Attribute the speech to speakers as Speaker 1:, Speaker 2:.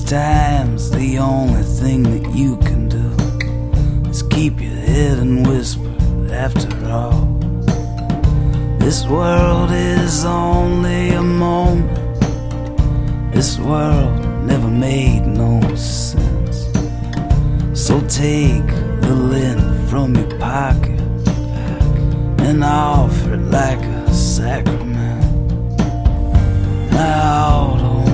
Speaker 1: times the only thing that you can do is keep your head and whisper. After all, this world is only a moment. This world never made no sense. So take the lint from your pocket and offer it like a sacrament. Out